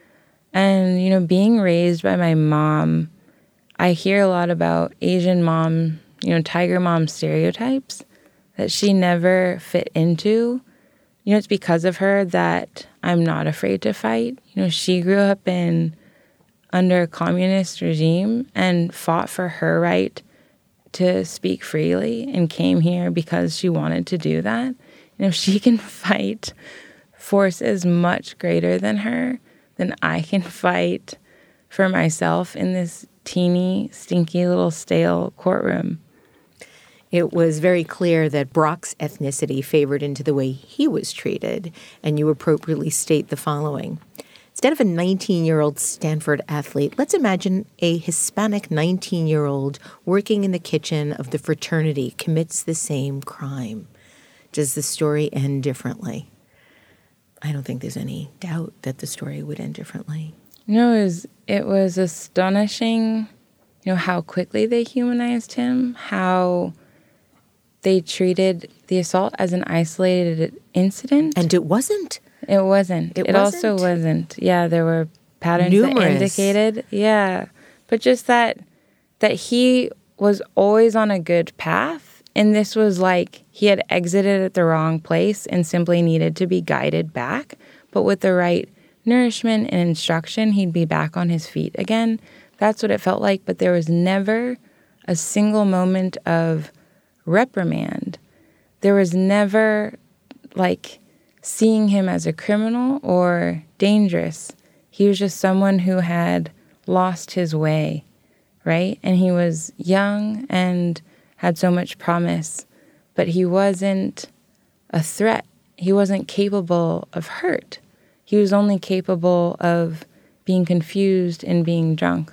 And, you know, being raised by my mom, I hear a lot about Asian mom, you know, tiger mom stereotypes that she never fit into. You know, it's because of her that I'm not afraid to fight. You know, she grew up in under a communist regime and fought for her right to speak freely and came here because she wanted to do that. And if she can fight forces much greater than her, then I can fight for myself in this teeny, stinky little stale courtroom. It was very clear that Brock's ethnicity favored into the way he was treated, and you appropriately state the following. Instead of a nineteen-year-old Stanford athlete, let's imagine a Hispanic nineteen-year-old working in the kitchen of the fraternity commits the same crime. Does the story end differently? I don't think there's any doubt that the story would end differently. No, it was, it was astonishing, you know, how quickly they humanized him, how they treated the assault as an isolated incident. And it wasn't. It wasn't. It, it wasn't? also wasn't. Yeah, there were patterns Numerous. that indicated. Yeah. But just that that he was always on a good path. And this was like he had exited at the wrong place and simply needed to be guided back. But with the right nourishment and instruction, he'd be back on his feet again. That's what it felt like. But there was never a single moment of reprimand. There was never like seeing him as a criminal or dangerous. He was just someone who had lost his way, right? And he was young and had so much promise, but he wasn't a threat. He wasn't capable of hurt. He was only capable of being confused and being drunk.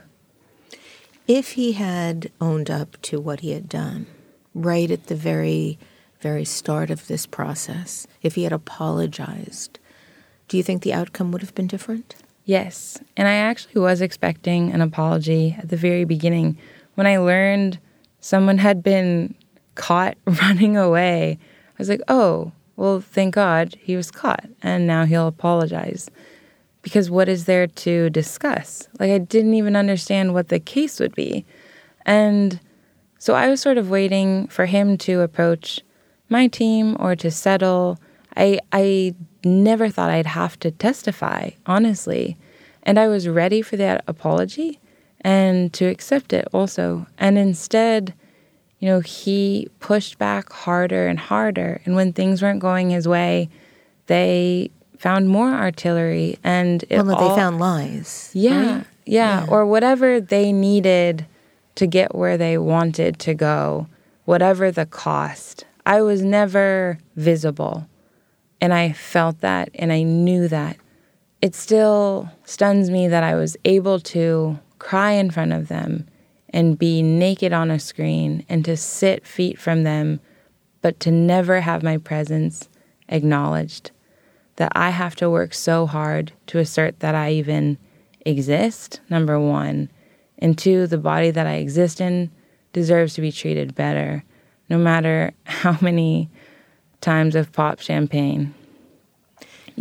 If he had owned up to what he had done right at the very, very start of this process, if he had apologized, do you think the outcome would have been different? Yes, and I actually was expecting an apology at the very beginning. When I learned someone had been caught running away, I was like, oh, well, thank God he was caught, and now he'll apologize. Because what is there to discuss? Like, I didn't even understand what the case would be. And so I was sort of waiting for him to approach my team or to settle. I I never thought I'd have to testify, honestly. And I was ready for that apology and to accept it also. And instead, you know, he pushed back harder and harder. And when things weren't going his way, they found more artillery. And it well, no, all, they found lies. Yeah, right? yeah, yeah. Or whatever they needed to get where they wanted to go, whatever the cost. I was never visible. And I felt that, and I knew that. It still stuns me that I was able to cry in front of them and be naked on a screen and to sit feet from them, but to never have my presence acknowledged. That I have to work so hard to assert that I even exist, number one. And two, the body that I exist in deserves to be treated better, no matter how many times I've popped champagne.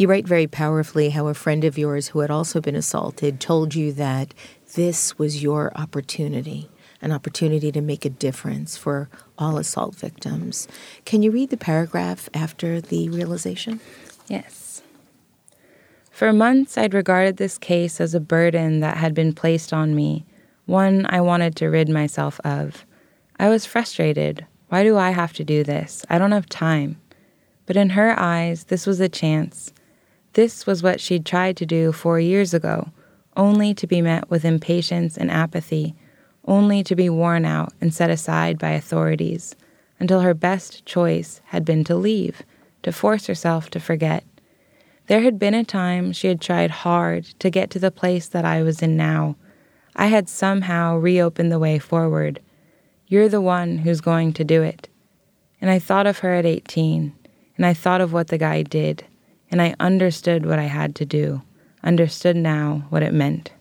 You write very powerfully how a friend of yours who had also been assaulted told you that this was your opportunity, an opportunity to make a difference for all assault victims. Can you read the paragraph after the realization? Yes. For months, I'd regarded this case as a burden that had been placed on me, one I wanted to rid myself of. I was frustrated. Why do I have to do this? I don't have time. But in her eyes, this was a chance. This was what she'd tried to do four years ago, only to be met with impatience and apathy, only to be worn out and set aside by authorities, until her best choice had been to leave, to force herself to forget. There had been a time she had tried hard to get to the place that I was in now. I had somehow reopened the way forward. You're the one who's going to do it. And I thought of her at eighteen, and I thought of what the guy did, and I understood what I had to do, understood now what it meant.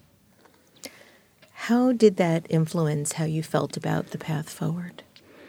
How did that influence how you felt about the path forward?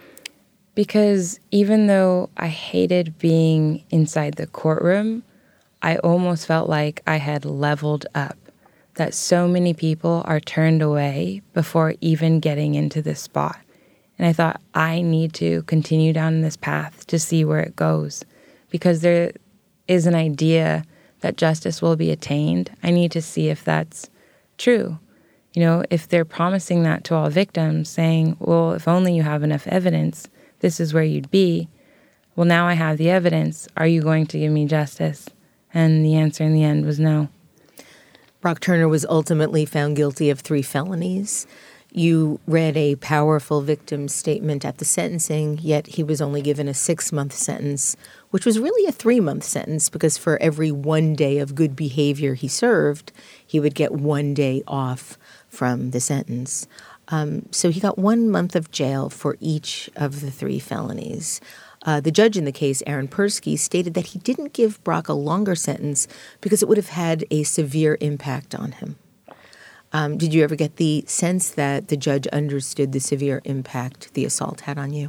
Because even though I hated being inside the courtroom, I almost felt like I had leveled up, that so many people are turned away before even getting into this spot. And I thought, I need to continue down this path to see where it goes, because there is an idea that justice will be attained. I need to see if that's true. You know, if they're promising that to all victims, saying, well, if only you have enough evidence, this is where you'd be. Well, now I have the evidence. Are you going to give me justice? And the answer in the end was no. Brock Turner was ultimately found guilty of three felonies. You read a powerful victim statement at the sentencing, yet he was only given a six-month sentence, which was really a three-month sentence because for every one day of good behavior he served, he would get one day off from the sentence. Um, so he got one month of jail for each of the three felonies. Uh, the judge in the case, Aaron Persky, stated that he didn't give Brock a longer sentence because it would have had a severe impact on him. Um, did you ever get the sense that the judge understood the severe impact the assault had on you?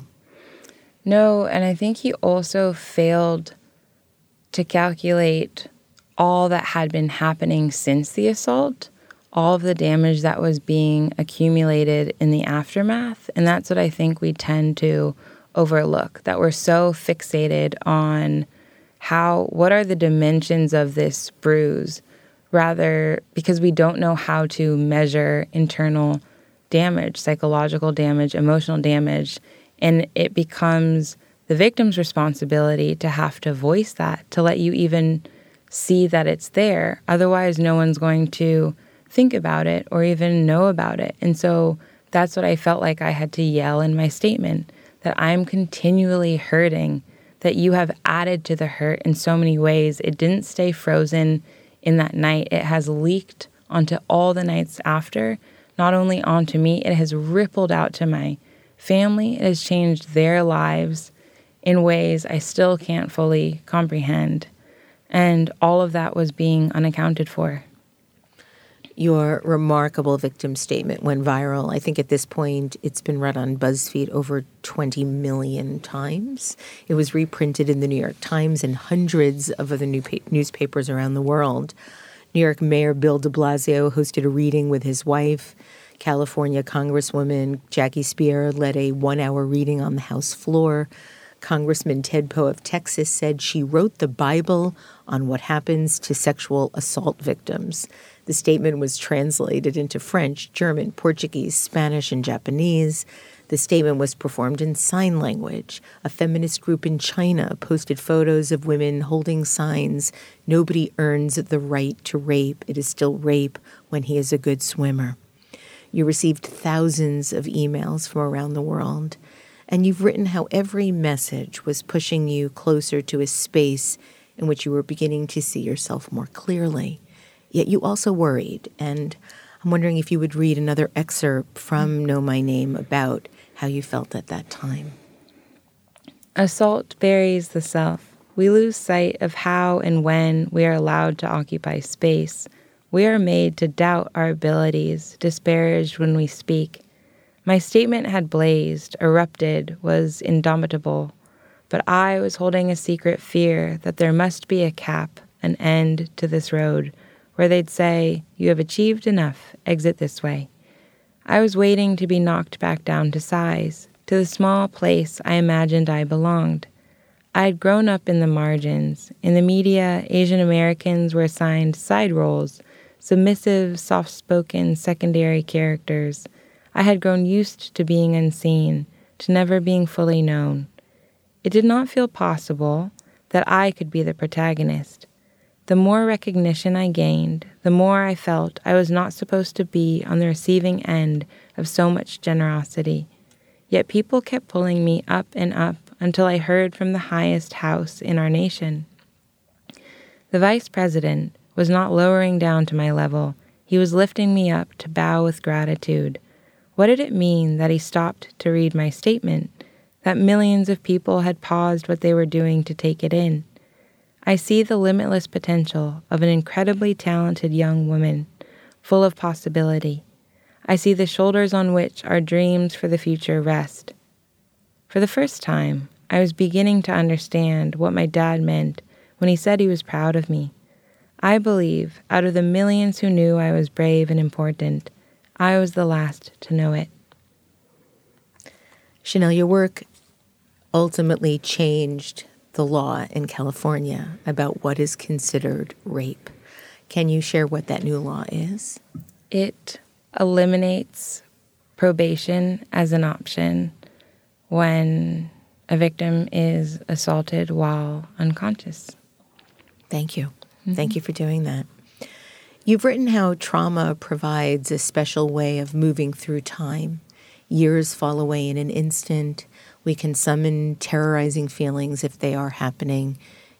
No, and I think he also failed to calculate all that had been happening since the assault, all of the damage that was being accumulated in the aftermath. And that's what I think we tend to overlook, that we're so fixated on how, what are the dimensions of this bruise, rather because we don't know how to measure internal damage, psychological damage, emotional damage, and it becomes the victim's responsibility to have to voice that, to let you even see that it's there. Otherwise, no one's going to think about it or even know about it. And so that's what I felt like I had to yell in my statement, that I'm continually hurting, that you have added to the hurt in so many ways. It didn't stay frozen in that night. It has leaked onto all the nights after, not only onto me, it has rippled out to my family. It has changed their lives in ways I still can't fully comprehend. And all of that was being unaccounted for. Your remarkable victim statement went viral. I think at this point it's been read on BuzzFeed over twenty million times. It was reprinted in the New York Times and hundreds of other new pa- newspapers around the world. New York Mayor Bill de Blasio hosted a reading with his wife. California Congresswoman Jackie Speier led a one-hour reading on the House floor. Congressman Ted Poe of Texas said she wrote the Bible on what happens to sexual assault victims. The statement was translated into French, German, Portuguese, Spanish, and Japanese. The statement was performed in sign language. A feminist group in China posted photos of women holding signs, "Nobody earns the right to rape. It is still rape when he is a good swimmer." You received thousands of emails from around the world, and you've written how every message was pushing you closer to a space in which you were beginning to see yourself more clearly. Yet you also worried, and I'm wondering if you would read another excerpt from Know My Name about how you felt at that time. Assault buries the self. We lose sight of how and when we are allowed to occupy space. We are made to doubt our abilities, disparaged when we speak. My statement had blazed, erupted, was indomitable, but I was holding a secret fear that there must be a cap, an end to this road, where they'd say, "You have achieved enough, exit this way." I was waiting to be knocked back down to size, to the small place I imagined I belonged. I had grown up in the margins. In the media, Asian Americans were assigned side roles, submissive, soft-spoken secondary characters. I had grown used to being unseen, to never being fully known. It did not feel possible that I could be the protagonist. The more recognition I gained, the more I felt I was not supposed to be on the receiving end of so much generosity. Yet people kept pulling me up and up until I heard from the highest house in our nation. The vice president was not lowering down to my level. He was lifting me up to bow with gratitude. What did it mean that he stopped to read my statement, that millions of people had paused what they were doing to take it in? I see the limitless potential of an incredibly talented young woman, full of possibility. I see the shoulders on which our dreams for the future rest. For the first time, I was beginning to understand what my dad meant when he said he was proud of me. I believe, out of the millions who knew I was brave and important, I was the last to know it. Chanel, your work ultimately changed the law in California about what is considered rape. Can you share what that new law is? It eliminates probation as an option when a victim is assaulted while unconscious. Thank you. Mm-hmm. Thank you for doing that. You've written how trauma provides a special way of moving through time. Years fall away in an instant. We can summon terrorizing feelings if they are happening.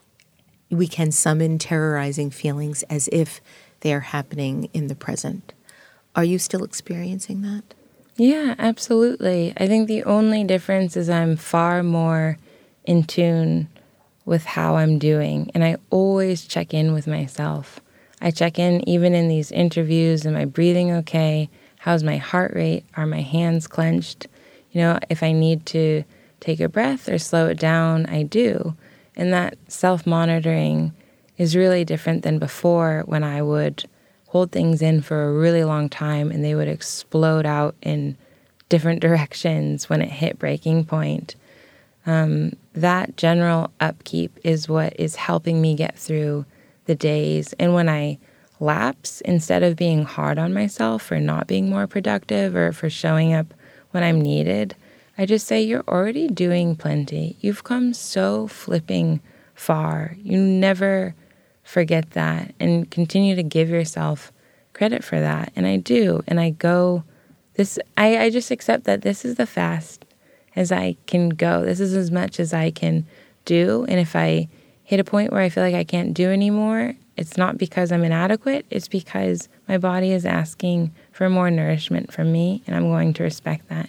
We can summon terrorizing feelings as if they are happening in the present. Are you still experiencing that? Yeah, absolutely. I think the only difference is I'm far more in tune with how I'm doing, and I always check in with myself. I check in even in these interviews. Am I breathing okay? How's my heart rate? Are my hands clenched? You know, if I need to take a breath or slow it down, I do. And that self-monitoring is really different than before, when I would hold things in for a really long time and they would explode out in different directions when it hit breaking point. Um, that general upkeep is what is helping me get through the days. And when I lapse, instead of being hard on myself for not being more productive or for showing up when I'm needed, I just say, you're already doing plenty. You've come so flipping far. You never forget that, and continue to give yourself credit for that. And I do. And I go, this, I, I just accept that this is the fast as I can go. This is as much as I can do. And if I hit a point where I feel like I can't do anymore, it's not because I'm inadequate. It's because my body is asking for more nourishment from me, and I'm going to respect that.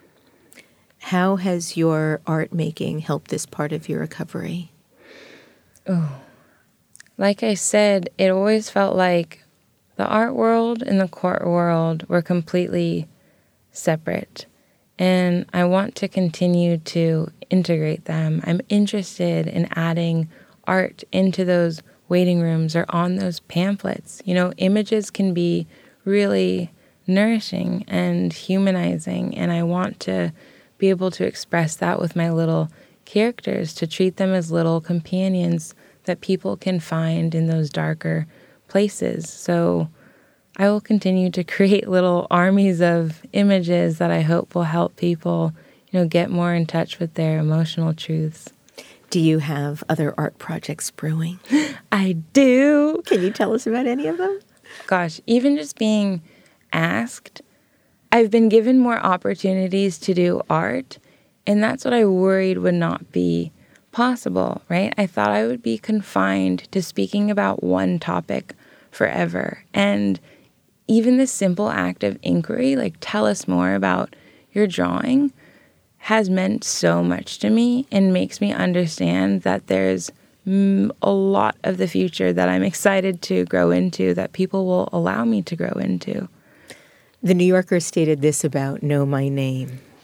How has your art making helped this part of your recovery? Oh, like I said, it always felt like the art world and the court world were completely separate. And I want to continue to integrate them. I'm interested in adding art into those waiting rooms or on those pamphlets. You know, images can be really nourishing and humanizing, and I want to be able to express that with my little characters, to treat them as little companions that people can find in those darker places. So I will continue to create little armies of images that I hope will help people, you know, get more in touch with their emotional truths. Do you have other art projects brewing? I do. Can you tell us about any of them? Gosh, even just being asked, I've been given more opportunities to do art, and that's what I worried would not be possible, right? I thought I would be confined to speaking about one topic forever. And even the simple act of inquiry, like, tell us more about your drawing, has meant so much to me and makes me understand that there's mm, a lot of the future that I'm excited to grow into, that people will allow me to grow into. The New Yorker stated this about Know My Name.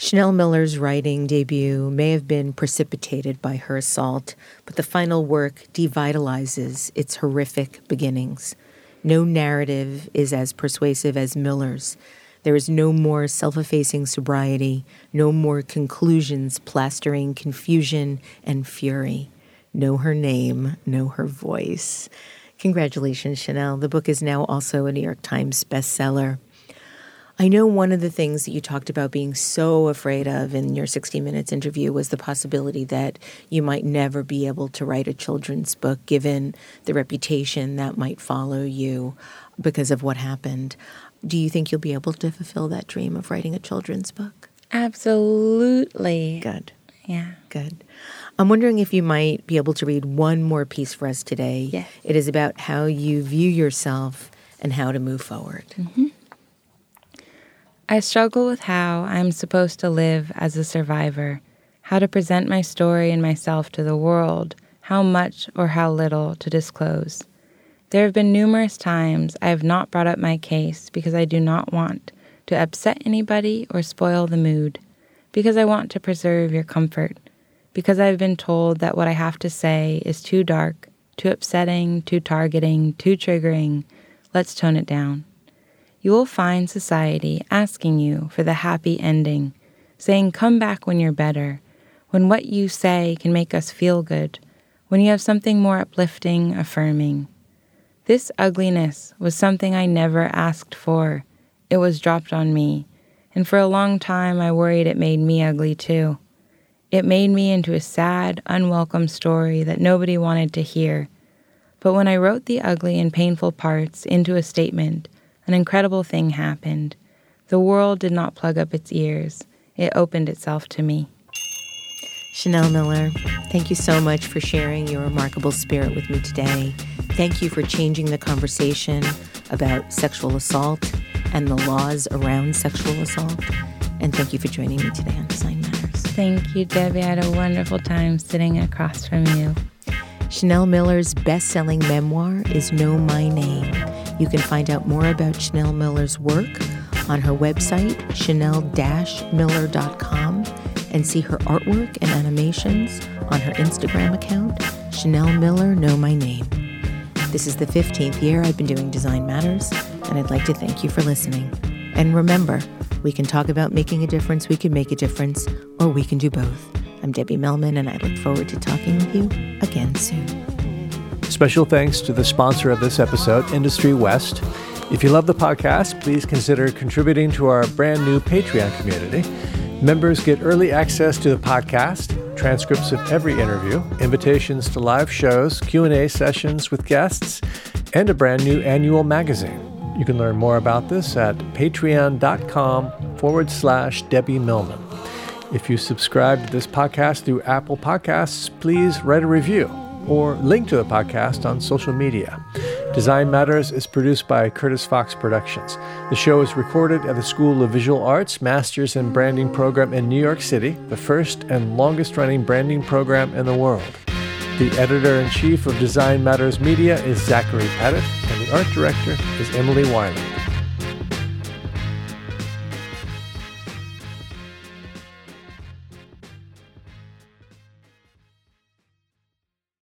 Chanel Miller's writing debut may have been precipitated by her assault, but the final work devitalizes its horrific beginnings. No narrative is as persuasive as Miller's. There is no more self-effacing sobriety, no more conclusions plastering confusion and fury. Know her name, know her voice. Congratulations, Chanel. The book is now also a New York Times bestseller. I know one of the things that you talked about being so afraid of in your sixty minutes interview was the possibility that you might never be able to write a children's book given the reputation that might follow you because of what happened. Do you think you'll be able to fulfill that dream of writing a children's book? Absolutely. Good. Yeah. Good. I'm wondering if you might be able to read one more piece for us today. Yes. It is about how you view yourself and how to move forward. Mm-hmm. I struggle with how I'm supposed to live as a survivor, how to present my story and myself to the world, how much or how little to disclose. There have been numerous times I have not brought up my case because I do not want to upset anybody or spoil the mood, because I want to preserve your comfort, because I've been told that what I have to say is too dark, too upsetting, too targeting, too triggering. Let's tone it down. You will find society asking you for the happy ending, saying come back when you're better, when what you say can make us feel good, when you have something more uplifting, affirming. This ugliness was something I never asked for. It was dropped on me, and for a long time I worried it made me ugly too. It made me into a sad, unwelcome story that nobody wanted to hear. But when I wrote the ugly and painful parts into a statement, an incredible thing happened. The world did not plug up its ears. It opened itself to me. Chanel Miller, thank you so much for sharing your remarkable spirit with me today. Thank you for changing the conversation about sexual assault and the laws around sexual assault. And thank you for joining me today on Design Matters. Thank you, Debbie. I had a wonderful time sitting across from you. Chanel Miller's best-selling memoir is Know My Name. You can find out more about Chanel Miller's work on her website, chanel dash miller dot com, and see her artwork and animations on her Instagram account, Chanel Miller Know My Name. This is the fifteenth year I've been doing Design Matters, and I'd like to thank you for listening. And remember, we can talk about making a difference, we can make a difference, or we can do both. I'm Debbie Millman, and I look forward to talking with you again soon. Special thanks to the sponsor of this episode, Industry West. If you love the podcast, please consider contributing to our brand new Patreon community. Members get early access to the podcast, transcripts of every interview, invitations to live shows, Q and A sessions with guests, and a brand new annual magazine. You can learn more about this at patreon.com forward slash Debbie Millman. If you subscribe to this podcast through Apple Podcasts, please write a review or link to the podcast on social media. Design Matters is produced by Curtis Fox Productions. The show is recorded at the School of Visual Arts Masters in Branding program in New York City, the first and longest-running branding program in the world. The editor-in-chief of Design Matters Media is Zachary Pettit, and the art director is Emily Weiland.